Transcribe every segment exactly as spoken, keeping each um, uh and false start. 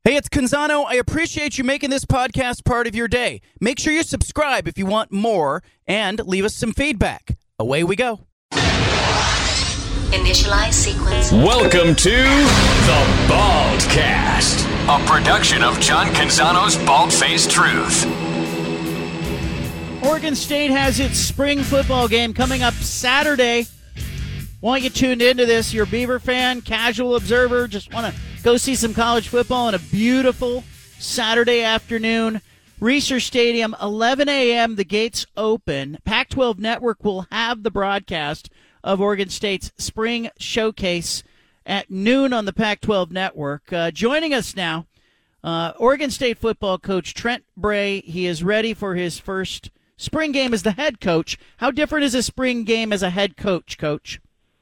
Hey, it's Canzano. I appreciate you making this podcast part of your day. Make sure you subscribe if you want more and leave us some feedback. Away we go. Initialize sequence. Welcome to The Baldcast, a production of John Canzano's Bald-Faced Truth. Oregon State has its spring football game coming up Saturday. Want you tuned into this? You're a Beaver fan, casual observer, just want to go see some college football on a beautiful Saturday afternoon. Reser Stadium, eleven a.m., the gates open. Pac twelve Network will have the broadcast of Oregon State's spring showcase at noon on the Pac twelve Network. Uh, joining us now, uh, Oregon State football coach Trent Bray. He is ready for his first spring game as the head coach. How different is a spring game as a head coach, Coach?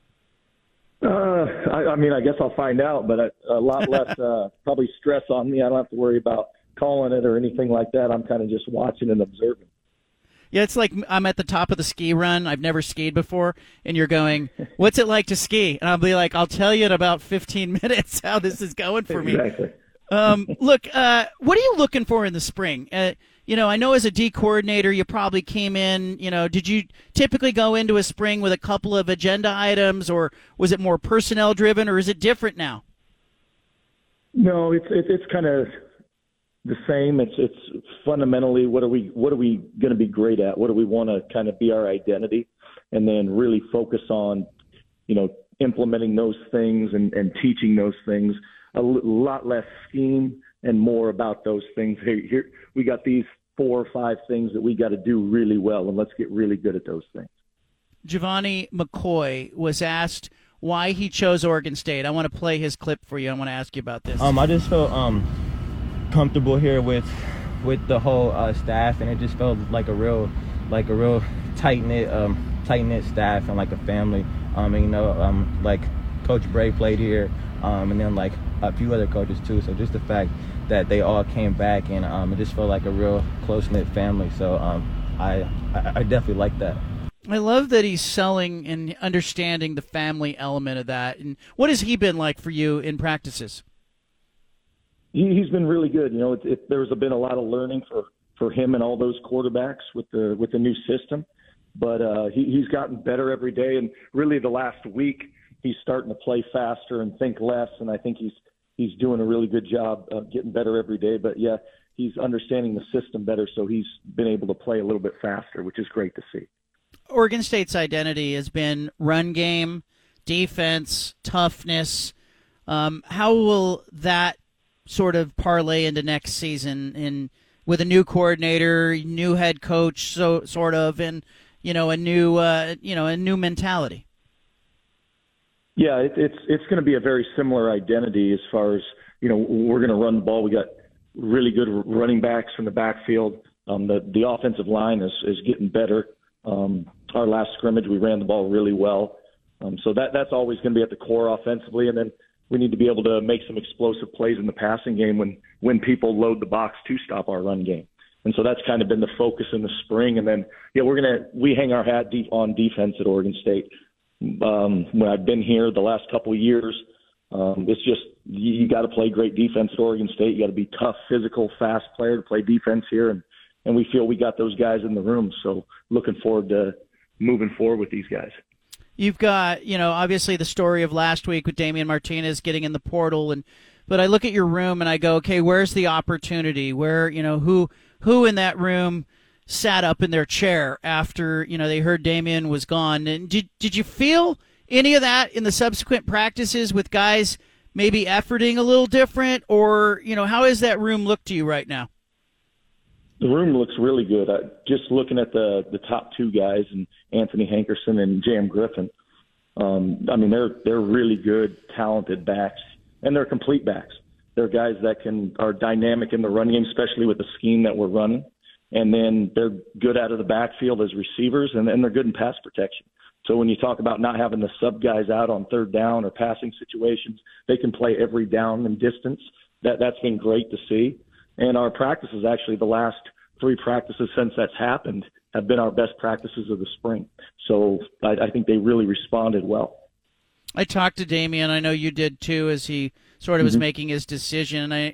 Uh, I, I mean, I guess I'll find out, but a, a lot less uh, probably stress on me. I don't have to worry about calling it or anything like that. I'm kind of just watching and observing. Yeah, it's like I'm at the top of the ski run. I've never skied before, and you're going, what's it like to ski? And I'll be like, I'll tell you in about fifteen minutes how this is going for me. Exactly. Um, look, uh, what are you looking for in the spring? Uh, you know, I know as a D coordinator, you probably came in, you know, did you typically go into a spring with a couple of agenda items, or was it more personnel driven, or is it different now? No, it's it, it's kind of the same. It's it's fundamentally what are we what are we going to be great at? What do we want to kind of be our identity, and then really focus on, you know, implementing those things and, and teaching those things. A l- lot less scheme and more about those things. Here, here we got these four or five things that we got to do really well, and let's get really good at those things. Givani McCoy was asked why he chose Oregon State. I want to play his clip for you. I want to ask you about this. Um, I just felt um comfortable here with with the whole uh, staff, and it just felt like a real like a real tight knit um tight knit staff and like a family. Um, and, you know, um like Coach Bray played here, um, and then like a few other coaches too. So just the fact that they all came back, and um, it just felt like a real close-knit family. So um, I, I I definitely like that. I love that he's selling and understanding the family element of that. And what has he been like for you in practices? He, he's been really good. You know, it, it, there's been a lot of learning for, for him and all those quarterbacks with the with the new system. But uh, he, he's gotten better every day. And really the last week, he's starting to play faster and think less. And I think he's he's doing a really good job of getting better every day. But, yeah, he's understanding the system better, so he's been able to play a little bit faster, which is great to see. Oregon State's identity has been run game, defense, toughness. Um, how will that sort of parlay into next season in with a new coordinator, new head coach, so sort of, and you know a new uh, you know a new mentality? Yeah, it, it's it's going to be a very similar identity as far as, you know, we're going to run the ball. We got really good running backs from the backfield. Um, the the offensive line is is getting better. Um, our last scrimmage, we ran the ball really well. Um, so that that's always going to be at the core offensively. And then we need to be able to make some explosive plays in the passing game when, when people load the box to stop our run game. And so that's kind of been the focus in the spring. And then, yeah, we're going to – we hang our hat deep on defense at Oregon State. Um, when I've been here the last couple of years, um, it's just you, you got to play great defense at Oregon State. You got to be tough, physical, fast player to play defense here. And, and we feel we got those guys in the room. So looking forward to moving forward with these guys. You've got, you know, obviously the story of last week with Damian Martinez getting in the portal, and but I look at your room and I go, okay, where's the opportunity? Where, you know, who who in that room sat up in their chair after, you know, they heard Damian was gone? And did did you feel any of that in the subsequent practices with guys maybe efforting a little different, or, you know, how does that room look to you right now? The room looks really good. I, just looking at the the top two guys, and Anthony Hankerson and Jam Griffin. Um, I mean, they're they're really good, talented backs, and they're complete backs. They're guys that can are dynamic in the run game, especially with the scheme that we're running. And then they're good out of the backfield as receivers, and, and they're good in pass protection. So when you talk about not having the sub guys out on third down or passing situations, they can play every down and distance. That that's been great to see. And our practices, actually, the last three practices since that's happened, have been our best practices of the spring. So I, I think they really responded well. I talked to Damian. I know you did too, as he sort of mm-hmm. was making his decision. And I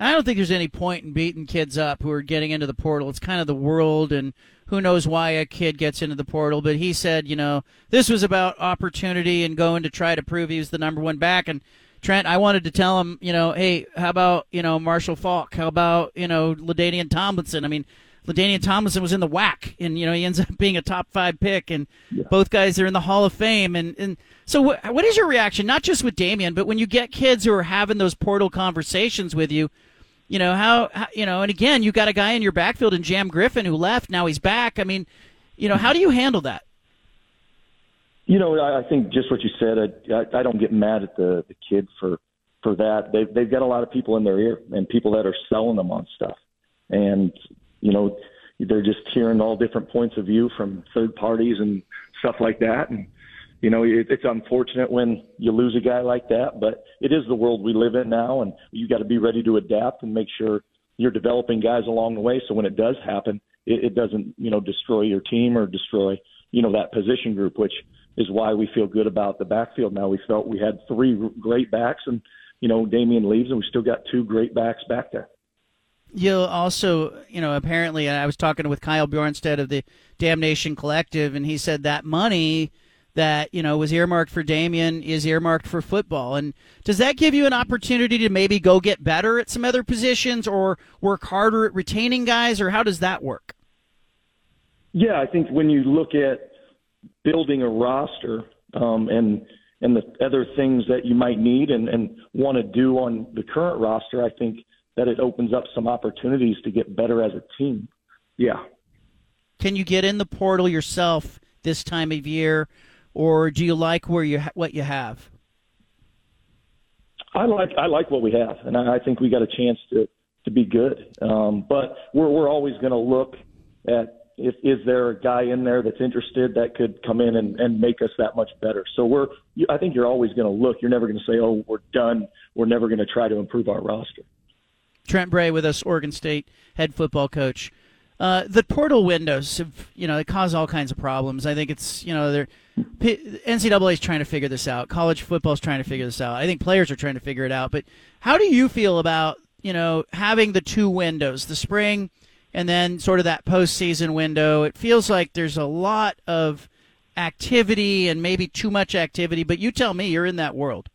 I don't think there's any point in beating kids up who are getting into the portal. It's kind of the world, and who knows why a kid gets into the portal. But he said, you know, this was about opportunity and going to try to prove he was the number one back. And Trent, I wanted to tell him, you know, hey, how about, you know, Marshall Faulk? How about, you know, LaDainian Tomlinson? I mean, LaDainian Tomlinson was in the W A C, and, you know, he ends up being a top five pick, and yeah. both guys are in the Hall of Fame. And, and so what, what is your reaction, not just with Damian, but when you get kids who are having those portal conversations with you, you know, how, how you know, and again, you got a guy in your backfield in Jam Griffin who left, now he's back. I mean, you know, how do you handle that? You know, I think just what you said, I, I don't get mad at the, the kid for, for that. They've, they've got a lot of people in their ear and people that are selling them on stuff. And, you know, they're just hearing all different points of view from third parties and stuff like that. And, you know, it, it's unfortunate when you lose a guy like that, but it is the world we live in now, and you got to be ready to adapt and make sure you're developing guys along the way. So when it does happen, it, it doesn't, you know, destroy your team or destroy, you know, that position group, which is why we feel good about the backfield now. We felt we had three great backs, and, you know, Damian leaves, and we still got two great backs back there. You'll also, you know, apparently, I was talking with Kyle Bjornstead of the Damnation Collective, and he said that money that, you know, was earmarked for Damian is earmarked for football. And does that give you an opportunity to maybe go get better at some other positions or work harder at retaining guys, or how does that work? Yeah, I think when you look at building a roster um, and and the other things that you might need and, and want to do on the current roster, I think that it opens up some opportunities to get better as a team. Yeah. Can you get in the portal yourself this time of year, or do you like where you ha- what you have? I like I like what we have, and I, I think we got a chance to, to be good. Um, but we're we're always going to look at if is there a guy in there that's interested that could come in and, and make us that much better. So we're I think you're always going to look. You're never going to say, oh, we're done. We're never going to try to improve our roster. Trent Bray with us, Oregon State head football coach. Uh, the portal windows, have, you know, they cause all kinds of problems. I think it's, you know, they're N C double A is trying to figure this out. College football is trying to figure this out. I think players are trying to figure it out. But how do you feel about, you know, having the two windows, the spring and then sort of that postseason window? It feels like there's a lot of activity and maybe too much activity. But you tell me, you're in that world.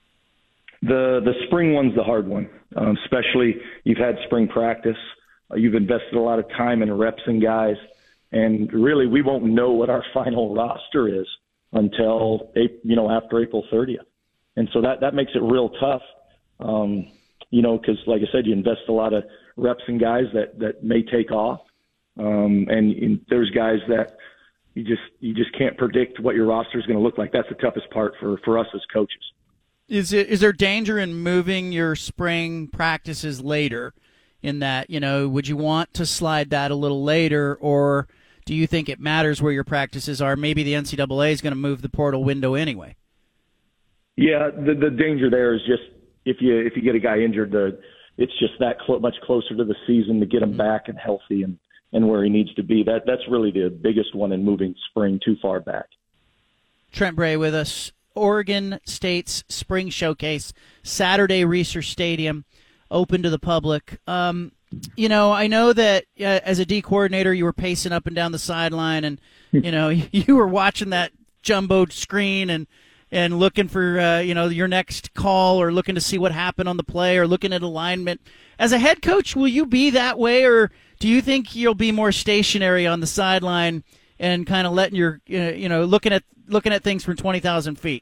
The the spring one's the hard one, um, especially you've had spring practice. Uh, you've invested a lot of time and reps in guys, and really we won't know what our final roster is until you know after April thirtieth, and so that that makes it real tough. Um, you know, because like I said, you invest a lot of reps in guys that that may take off, um, and, and there's guys that you just you just can't predict what your roster is going to look like. That's the toughest part for for us as coaches. Is it is there danger in moving your spring practices later? In that, you know, would you want to slide that a little later, or do you think it matters where your practices are? Maybe the N C double A is going to move the portal window anyway. Yeah, the the danger there is just if you if you get a guy injured, the it's just that clo- much closer to the season to get him mm-hmm. back and healthy and, and where he needs to be. That that's really the biggest one in moving spring too far back. Trent Bray with us. Oregon State's Spring Showcase, Saturday, Reser Stadium, open to the public. Um, you know, I know that uh, as a D coordinator, you were pacing up and down the sideline, and you know, you were watching that jumbo screen and and looking for uh, you know your next call, or looking to see what happened on the play, or looking at alignment. As a head coach, will you be that way, or do you think you'll be more stationary on the sideline and kind of letting your uh, you know looking at looking at things from twenty thousand feet?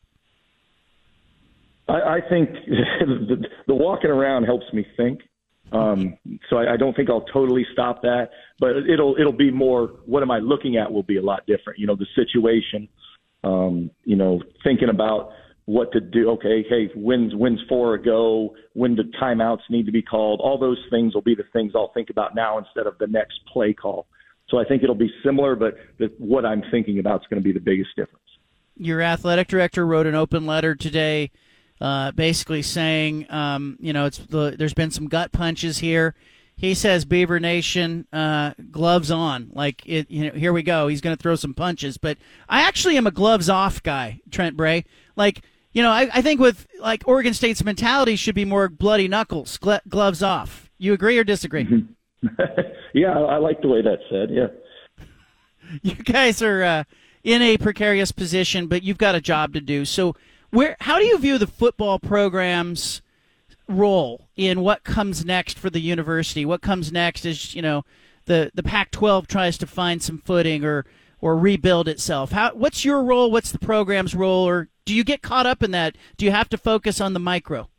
I, I think the, the walking around helps me think. Um, so I, I don't think I'll totally stop that, but it'll it'll be more. What am I looking at? Will be a lot different. You know, the situation. Um, you know, thinking about what to do. Okay, hey, when's when's four ago? When the timeouts need to be called? All those things will be the things I'll think about now instead of the next play call. So I think it'll be similar, but the, what I'm thinking about is going to be the biggest difference. Your athletic director wrote an open letter today. Uh, basically saying, um, you know, it's the, there's been some gut punches here. He says, Beaver Nation, uh, gloves on. Like, it, you know, here we go. He's going to throw some punches. But I actually am a gloves off guy, Trent Bray. Like, you know, I, I think with like Oregon State's mentality should be more bloody knuckles, gl- gloves off. You agree or disagree? Mm-hmm. Yeah, I, I like the way that's said. Yeah. You guys are uh, in a precarious position, but you've got a job to do. So, where? How do you view the football program's role in what comes next for the university? What comes next is, you know, the the Pac twelve tries to find some footing or or rebuild itself. How? What's your role? What's the program's role? Or do you get caught up in that? Do you have to focus on the micro?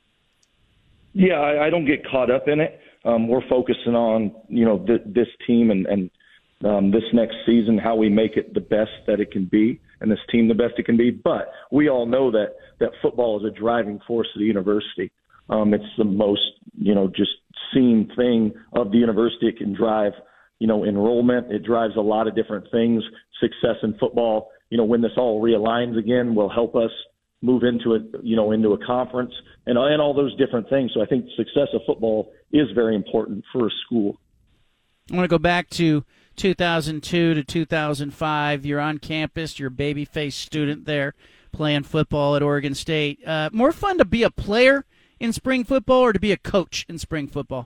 Yeah, I, I don't get caught up in it. Um, we're focusing on, you know, th- this team and, and um, this next season, how we make it the best that it can be, and this team the best it can be. But we all know that that football is a driving force of the university. Um, it's the most, you know, just seen thing of the university. It can drive, you know, enrollment. It drives a lot of different things. Success in football, you know, when this all realigns again, will help us move into it, you know, into a conference and, and all those different things. So I think success of football is very important for a school. I want to go back to two thousand two to two thousand five. You're on campus. You're a baby-faced student there playing football at Oregon State. Uh, more fun to be a player in spring football or to be a coach in spring football?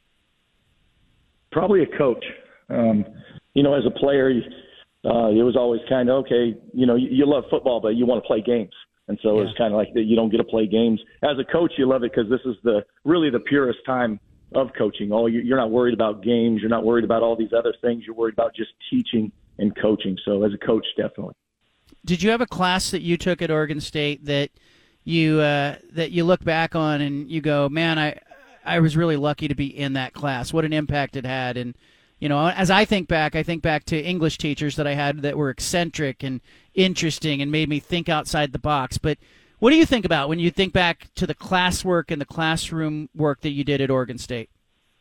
Probably a coach. Um, you know, as a player, uh, it was always kind of, okay, you know, you, you love football, but you want to play games. And so Yeah. it's kind of like that you don't get to play games. As a coach, you love it because this is the really the purest time of coaching. Oh, you- you're not worried about games. You're not worried about all these other things. You're worried about just teaching and coaching. So as a coach, definitely. Did you have a class that you took at Oregon State that you uh, that you look back on and you go, man, I I was really lucky to be in that class. What an impact it had. And, you know, as I think back, I think back to English teachers that I had that were eccentric and interesting and made me think outside the box. But what do you think about when you think back to the classwork and the classroom work that you did at Oregon State?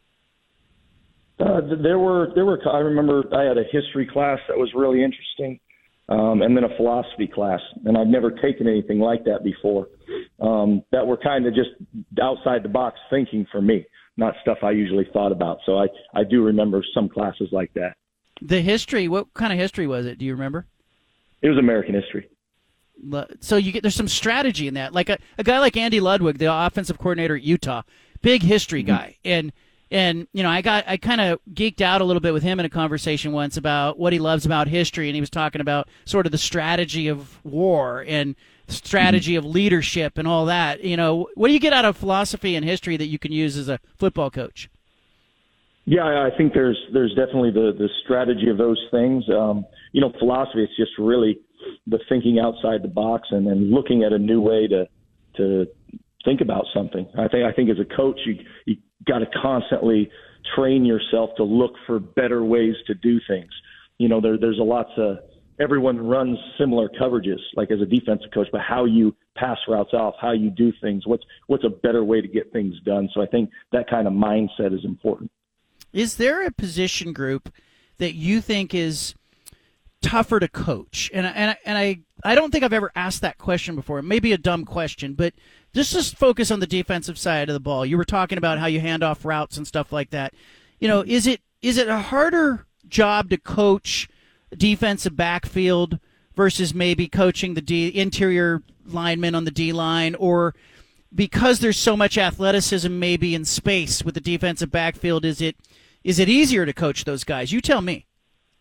Uh, there were there were. I remember I had a history class that was really interesting, um, and then a philosophy class, and I'd never taken anything like that before. Um, that were kind of just outside the box thinking for me, not stuff I usually thought about. So I I do remember some classes like that. The history, what kind of history was it? Do you remember? It was American history. So you get there's some strategy in that. Like a, a guy like Andy Ludwig, the offensive coordinator at Utah, big history guy. And and you know, I got I kind of geeked out a little bit with him in a conversation once about what he loves about history, and he was talking about sort of the strategy of war and strategy of leadership and all that. You know, what do you get out of philosophy and history that you can use as a football coach? Yeah, I think there's there's definitely the the strategy of those things. Um, you know, philosophy, it's just really the thinking outside the box and then looking at a new way to to think about something. I think I think as a coach, you you got to constantly train yourself to look for better ways to do things. You know, there there's a lots of everyone runs similar coverages, like as a defensive coach, but how you pass routes off, how you do things, what's what's a better way to get things done. So I think that kind of mindset is important. Is there a position group that you think is tougher to coach? And and and I I don't think I've ever asked that question before. It may be a dumb question, but just just focus on the defensive side of the ball. You were talking about how you hand off routes and stuff like that. You know, is it is it a harder job to coach defensive backfield versus maybe coaching the D, interior linemen on the D line, or because there's so much athleticism maybe in space with the defensive backfield, is it is it easier to coach those guys? You tell me.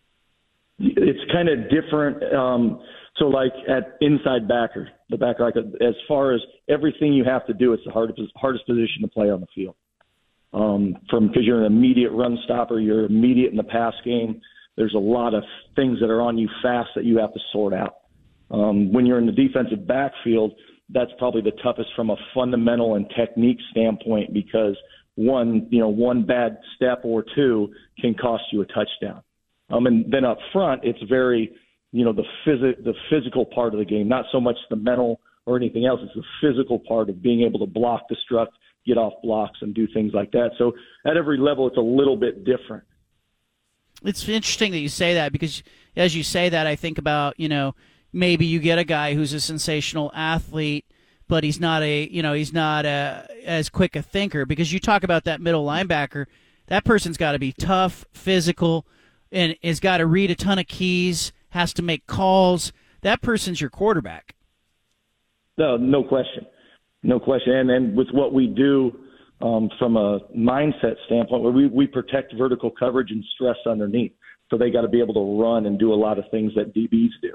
It's kind of different. Um, so like at inside backer, the backer, like as far as everything you have to do, it's the hardest, hardest position to play on the field. Um, from because you're an immediate run stopper, you're immediate in the pass game. There's a lot of things that are on you fast that you have to sort out. Um, when you're in the defensive backfield, that's probably the toughest from a fundamental and technique standpoint, because one, you know, one bad step or two can cost you a touchdown. Um, and then up front, it's very, you know, the phys- the physical part of the game, not so much the mental or anything else. It's the physical part of being able to block, destruct, get off blocks, and do things like that. So at every level, it's a little bit different. It's interesting that you say that, because as you say that, I think about, you know, maybe you get a guy who's a sensational athlete, but he's not a, you know, he's not a, as quick a thinker, because you talk about that middle linebacker. That person's got to be tough, physical, and has got to read a ton of keys, has to make calls. That person's your quarterback. No, no question. No question. And, and with what we do um, from a mindset standpoint, we, we protect vertical coverage and stress underneath. So they got to be able to run and do a lot of things that D Bs do.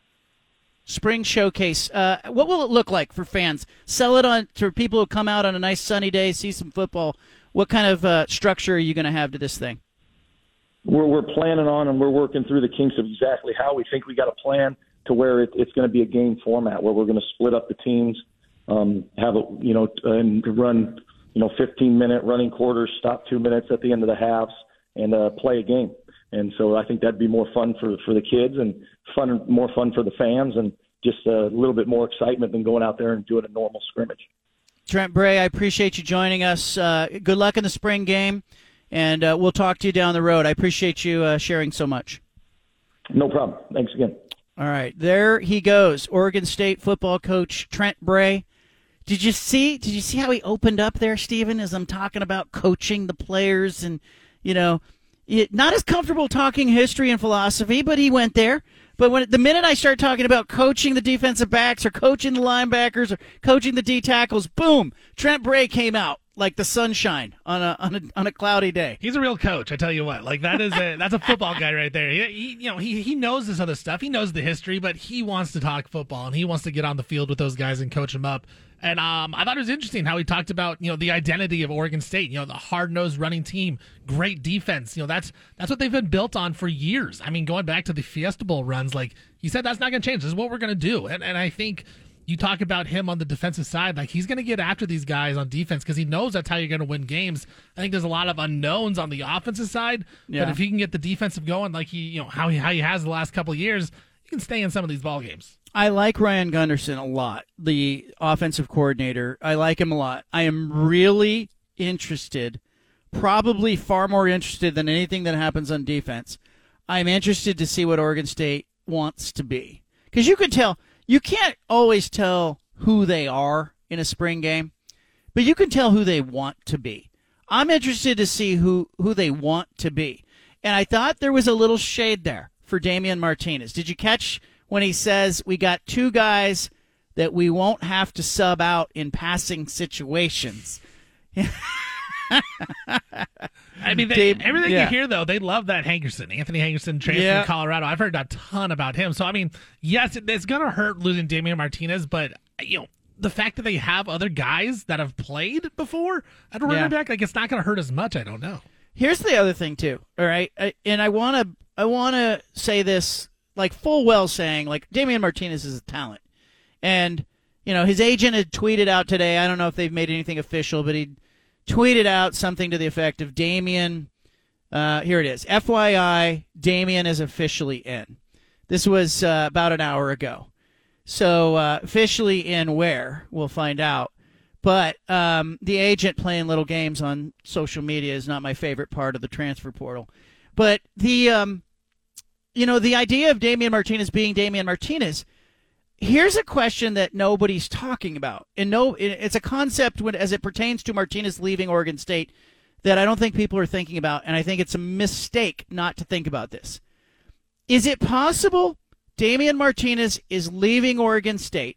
Spring Showcase. Uh, what will it look like for fans? Sell it on to people who come out on a nice sunny day, see some football. What kind of uh, structure are you going to have to this thing? We're, we're planning on and we're working through the kinks of exactly how we think we got a plan to where it, it's going to be a game format where we're going to split up the teams, um, have a, you know, and run, you know, fifteen minute running quarters, stop two minutes at the end of the halves, and uh, play a game. And so I think that'd be more fun for, for the kids and fun, more fun for the fans, and just a little bit more excitement than going out there and doing a normal scrimmage. Trent Bray, I appreciate you joining us. Uh, good luck in the spring game, and uh, we'll talk to you down the road. I appreciate you uh, sharing so much. No problem. Thanks again. All right, there he goes, Oregon State football coach Trent Bray. Did you see? Did you see how he opened up there, Stephen? As I'm talking about coaching the players, and you know. Not as comfortable talking history and philosophy, but he went there. But when the minute I start talking about coaching the defensive backs or coaching the linebackers or coaching the D tackles, boom, Trent Bray came out like the sunshine on a on a on a cloudy day. He's a real coach, I tell you what. Like that is a that's a football guy right there. He, he you know he he knows this other stuff. He knows the history, but he wants to talk football and he wants to get on the field with those guys and coach them up. And um, I thought it was interesting how he talked about, you know, the identity of Oregon State, you know, the hard-nosed running team, great defense. You know, that's that's what they've been built on for years. I mean, going back to the Fiesta Bowl runs, like he said, that's not going to change. This is what we're going to do. And and I think you talk about him on the defensive side, like he's going to get after these guys on defense because he knows that's how you're going to win games. I think there's a lot of unknowns on the offensive side, yeah. But if he can get the defensive going like he, you know, how he, how he has the last couple of years, he can stay in some of these ball games. I like Ryan Gunderson a lot, the offensive coordinator. I like him a lot. I am really interested, probably far more interested than anything that happens on defense. I'm interested to see what Oregon State wants to be. Because you can tell, you can't always tell who they are in a spring game, but you can tell who they want to be. I'm interested to see who, who they want to be. And I thought there was a little shade there for Damian Martinez. Did you catch when he says we got two guys that we won't have to sub out in passing situations? I mean, they, Dave, everything yeah. you hear, though, they love that Hankerson. Anthony Hankerson transferred yeah. to Colorado. I've heard a ton about him. So, I mean, yes, it, it's going to hurt losing Damian Martinez, but, you know, the fact that they have other guys that have played before at a running yeah. back, like, it's not going to hurt as much. I don't know. Here's the other thing, too, all right? I, and I want to I want to say this, like, full well saying, like, Damian Martinez is a talent. And, you know, his agent had tweeted out today, I don't know if they've made anything official, but he tweeted out something to the effect of Damian, uh, here it is, F Y I, Damian is officially in. This was uh, about an hour ago. So uh, officially in where? We'll find out. But um, the agent playing little games on social media is not my favorite part of the transfer portal. But the, um, you know, the idea of Damian Martinez being Damian Martinez, here's a question that nobody's talking about. And no, it's a concept when, as it pertains to Martinez leaving Oregon State that I don't think people are thinking about, and I think it's a mistake not to think about this. Is it possible Damian Martinez is leaving Oregon State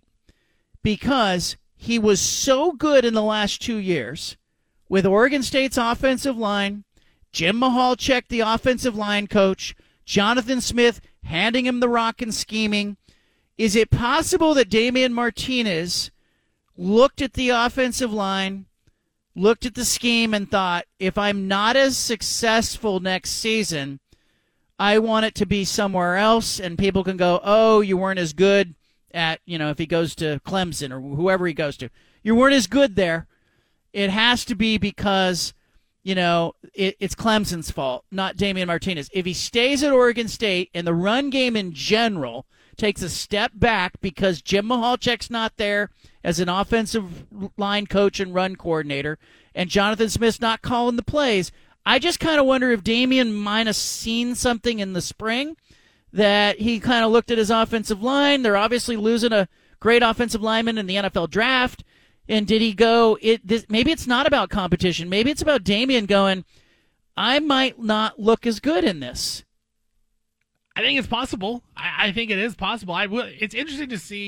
because he was so good in the last two years with Oregon State's offensive line, Jim Mahalchek, the offensive line coach, Jonathan Smith handing him the rock and scheming? Is it possible that Damian Martinez looked at the offensive line, looked at the scheme, and thought, if I'm not as successful next season, I want it to be somewhere else, and people can go, oh, you weren't as good at, you know, if he goes to Clemson or whoever he goes to. You weren't as good there. It has to be because, you know, it, it's Clemson's fault, not Damian Martinez. If he stays at Oregon State and the run game in general takes a step back because Jim Mahalchek's not there as an offensive line coach and run coordinator, and Jonathan Smith's not calling the plays, I just kind of wonder if Damian might have seen something in the spring that he kind of looked at his offensive line. They're obviously losing a great offensive lineman in the N F L draft. And did he go, it, this, maybe it's not about competition. Maybe it's about Damian going, I might not look as good in this. I think it's possible. I, I think it is possible. I will, it's interesting to see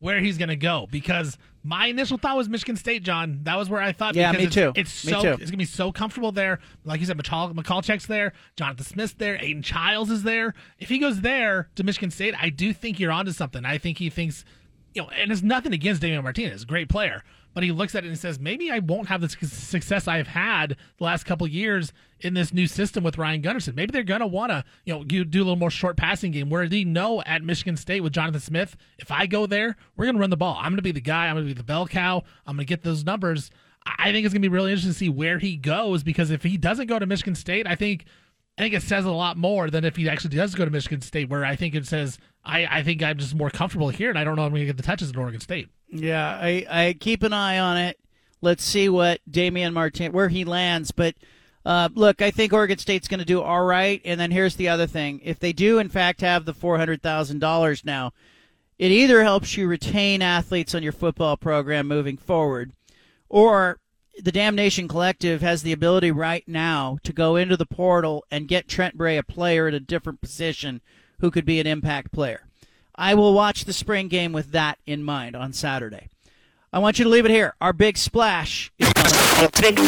where he's going to go, because my initial thought was Michigan State, John. That was where I thought. Yeah, because me it's, too. It's Me so too. it's going to be so comfortable there. Like you said, McCall, McCallcheck's there, Jonathan Smith's there, Aiden Childs is there. If he goes there to Michigan State, I do think you're onto something. I think he thinks, you know, and it's nothing against Damian Martinez, great player, but he looks at it and says, maybe I won't have the success I've had the last couple of years in this new system with Ryan Gunderson. Maybe they're going to want to, you know, do a little more short passing game, where they know at Michigan State with Jonathan Smith, if I go there, we're going to run the ball. I'm going to be the guy. I'm going to be the bell cow. I'm going to get those numbers. I think it's going to be really interesting to see where he goes, because if he doesn't go to Michigan State, I think I think it says a lot more than if he actually does go to Michigan State, where I think it says, I, I think I'm just more comfortable here, and I don't know if I'm going to get the touches at Oregon State. Yeah, I, I keep an eye on it. Let's see what Damian Martin, where he lands. But uh, look, I think Oregon State's going to do all right. And then here's the other thing: if they do in fact have the four hundred thousand dollars now, it either helps you retain athletes on your football program moving forward, or the Damnation Collective has the ability right now to go into the portal and get Trent Bray a player at a different position who could be an impact player. I will watch the spring game with that in mind on Saturday. I want you to leave it here. Our big splash is coming.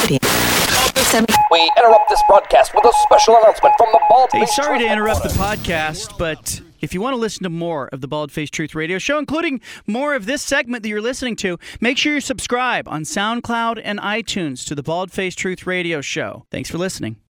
We interrupt this broadcast with a special announcement from the Bald Hey, Face sorry to Truth interrupt the Headquarters. podcast, but if you want to listen to more of the Bald Face Truth Radio Show, including more of this segment that you're listening to, make sure you subscribe on SoundCloud and iTunes to the Bald Face Truth Radio Show. Thanks for listening.